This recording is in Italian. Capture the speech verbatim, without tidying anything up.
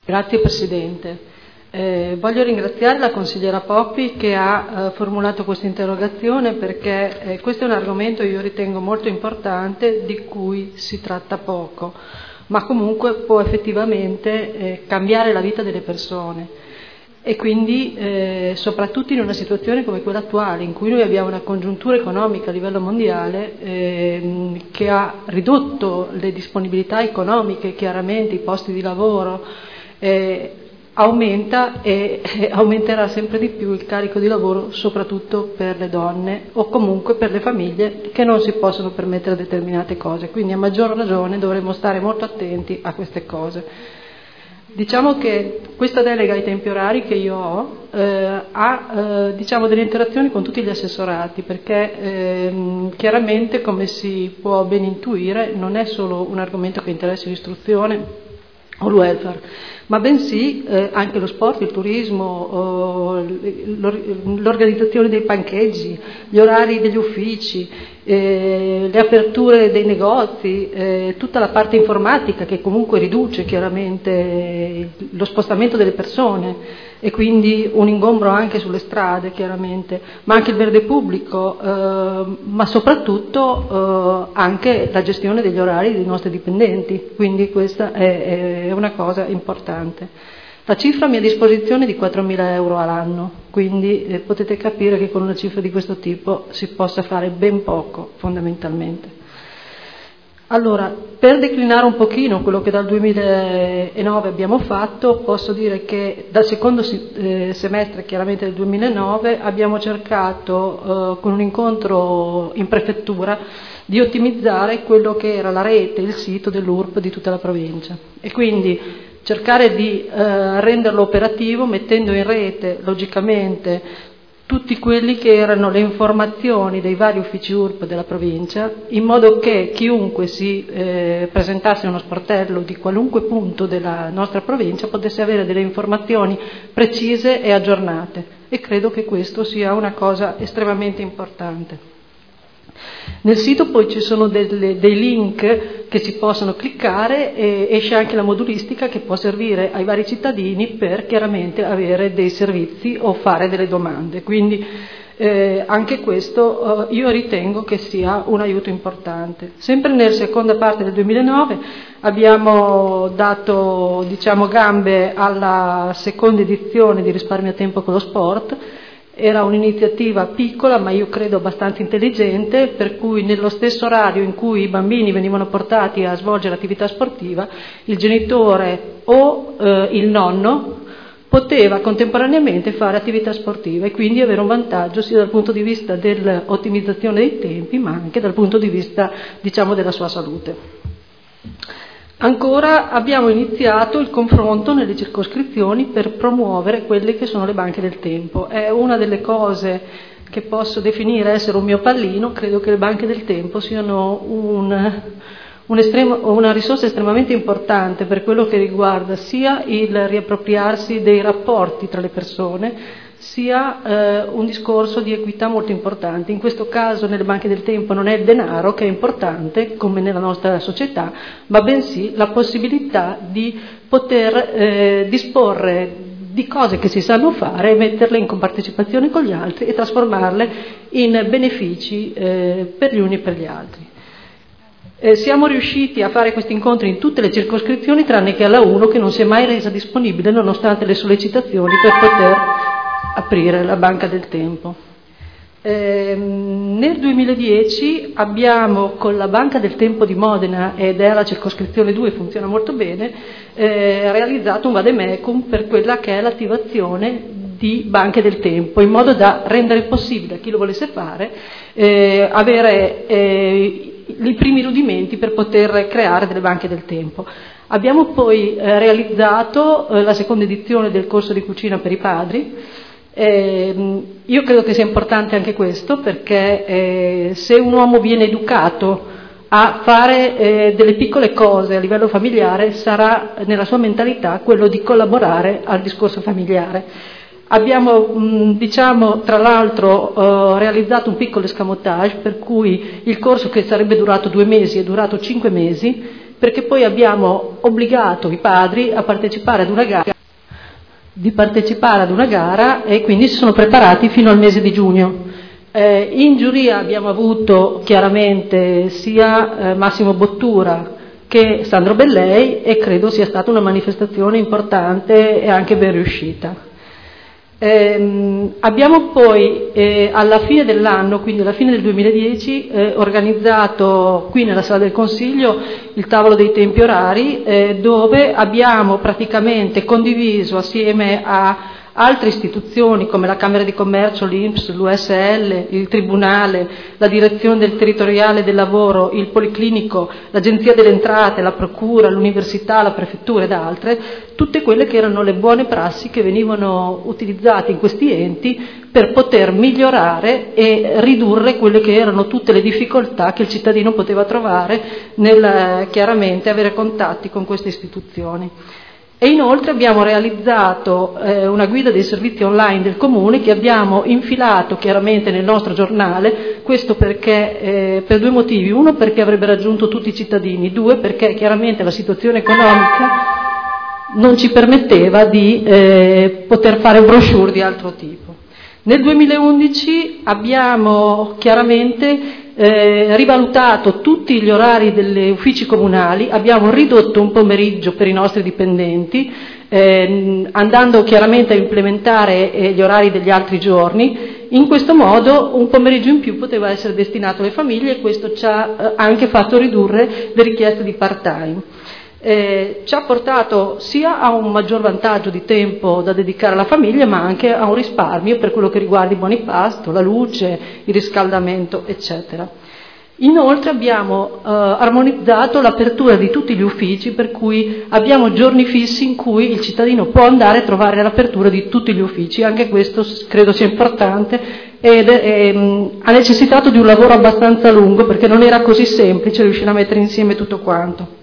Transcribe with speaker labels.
Speaker 1: Grazie Presidente. Eh, voglio ringraziare la consigliera Poppi che ha eh, formulato questa interrogazione perché eh, questo è un argomento io ritengo molto importante di cui si tratta poco, ma comunque può effettivamente eh, cambiare la vita delle persone e quindi eh, soprattutto in una situazione come quella attuale in cui noi abbiamo una congiuntura economica a livello mondiale eh, che ha ridotto le disponibilità economiche, chiaramente i posti di lavoro, eh, aumenta e eh, aumenterà sempre di più il carico di lavoro soprattutto per le donne o comunque per le famiglie che non si possono permettere determinate cose, quindi a maggior ragione dovremo stare molto attenti a queste cose. Diciamo che questa delega ai tempi orari che io ho eh, ha eh, diciamo delle interazioni con tutti gli assessorati perché ehm, chiaramente, come si può ben intuire, non è solo un argomento che interessa l'istruzione o il welfare, ma bensì eh, anche lo sport, il turismo, eh, l'organizzazione dei pancheggi, gli orari degli uffici, eh, le aperture dei negozi, eh, tutta la parte informatica che comunque riduce chiaramente lo spostamento delle persone e quindi un ingombro anche sulle strade chiaramente, ma anche il verde pubblico, eh, ma soprattutto eh, anche la gestione degli orari dei nostri dipendenti, quindi questa è, è una cosa importante. La cifra a mia disposizione è di quattromila euro all'anno, quindi eh, potete capire che con una cifra di questo tipo si possa fare ben poco fondamentalmente. Allora, per declinare un pochino quello che dal duemilanove abbiamo fatto, posso dire che dal secondo eh, semestre chiaramente del duemilanove abbiamo cercato eh, con un incontro in prefettura di ottimizzare quello che era la rete, il sito dell'U R P di tutta la provincia e quindi cercare di eh, renderlo operativo mettendo in rete logicamente tutti quelli che erano le informazioni dei vari uffici U R P della provincia, in modo che chiunque si eh, presentasse uno sportello di qualunque punto della nostra provincia potesse avere delle informazioni precise e aggiornate e credo che questo sia una cosa estremamente importante. Nel sito poi ci sono delle, dei link che si possono cliccare e esce anche la modulistica che può servire ai vari cittadini per chiaramente avere dei servizi o fare delle domande. Quindi eh, anche questo eh, io ritengo che sia un aiuto importante. Sempre nella seconda parte del duemilanove abbiamo dato diciamo, gambe alla seconda edizione di Risparmio a Tempo con lo Sport. Era un'iniziativa piccola ma io credo abbastanza intelligente, per cui nello stesso orario in cui i bambini venivano portati a svolgere attività sportiva il genitore o eh, il nonno poteva contemporaneamente fare attività sportiva e quindi avere un vantaggio sia dal punto di vista dell'ottimizzazione dei tempi ma anche dal punto di vista diciamo della sua salute. Ancora abbiamo iniziato il confronto nelle circoscrizioni per promuovere quelle che sono le banche del tempo. È una delle cose che posso definire essere un mio pallino, credo che le banche del tempo siano un, un estremo, una risorsa estremamente importante per quello che riguarda sia il riappropriarsi dei rapporti tra le persone, sia eh, un discorso di equità molto importante. In questo caso nelle banche del tempo non è il denaro che è importante, come nella nostra società, ma bensì la possibilità di poter eh, disporre di cose che si sanno fare e metterle in compartecipazione con gli altri e trasformarle in benefici eh, per gli uni e per gli altri. Eh, siamo riusciti a fare questi incontri in tutte le circoscrizioni tranne che alla uno che non si è mai resa disponibile nonostante le sollecitazioni per poter aprire la banca del tempo. Eh, nel duemiladieci abbiamo con la Banca del Tempo di Modena, ed è la circoscrizione due, funziona molto bene, eh, realizzato un vademecum per quella che è l'attivazione di banche del tempo, in modo da rendere possibile a chi lo volesse fare eh, avere eh, i primi rudimenti per poter creare delle banche del tempo. Abbiamo poi eh, realizzato eh, la seconda edizione del corso di cucina per i padri. Eh, io credo che sia importante anche questo perché eh, se un uomo viene educato a fare eh, delle piccole cose a livello familiare sarà nella sua mentalità quello di collaborare al discorso familiare. Abbiamo mh, diciamo tra l'altro eh, realizzato un piccolo escamotage per cui il corso che sarebbe durato due mesi è durato cinque mesi perché poi abbiamo obbligato i padri a partecipare ad una gara, di partecipare ad una gara e quindi si sono preparati fino al mese di giugno. Eh, in giuria abbiamo avuto chiaramente sia eh, Massimo Bottura che Sandro Bellei e credo sia stata una manifestazione importante e anche ben riuscita. Eh, abbiamo poi eh, alla fine dell'anno, quindi alla fine del duemiladieci, eh, organizzato qui nella sala del Consiglio il tavolo dei tempi orari, eh, dove abbiamo praticamente condiviso assieme a altre istituzioni come la Camera di Commercio, l'I N P S, l'U S L, il Tribunale, la Direzione del Territoriale del Lavoro, il Policlinico, l'Agenzia delle Entrate, la Procura, l'Università, la Prefettura ed altre, tutte quelle che erano le buone prassi che venivano utilizzate in questi enti per poter migliorare e ridurre quelle che erano tutte le difficoltà che il cittadino poteva trovare nel chiaramente avere contatti con queste istituzioni. E inoltre abbiamo realizzato eh, una guida dei servizi online del Comune che abbiamo infilato chiaramente nel nostro giornale, questo perché, eh, per due motivi: uno perché avrebbe raggiunto tutti i cittadini, due perché chiaramente la situazione economica non ci permetteva di eh, poter fare brochure di altro tipo. Nel duemilaundici abbiamo chiaramente Eh, rivalutato tutti gli orari degli uffici comunali, abbiamo ridotto un pomeriggio per i nostri dipendenti, eh, andando chiaramente a implementare eh, gli orari degli altri giorni. In questo modo un pomeriggio in più poteva essere destinato alle famiglie e questo ci ha eh, anche fatto ridurre le richieste di part-time. Eh, ci ha portato sia a un maggior vantaggio di tempo da dedicare alla famiglia, ma anche a un risparmio per quello che riguarda i buoni pasto, la luce, il riscaldamento, eccetera. Inoltre abbiamo eh, armonizzato l'apertura di tutti gli uffici, per cui abbiamo giorni fissi in cui il cittadino può andare a trovare l'apertura di tutti gli uffici. Anche questo credo sia importante ed eh, ha necessitato di un lavoro abbastanza lungo, perché non era così semplice riuscire a mettere insieme tutto quanto.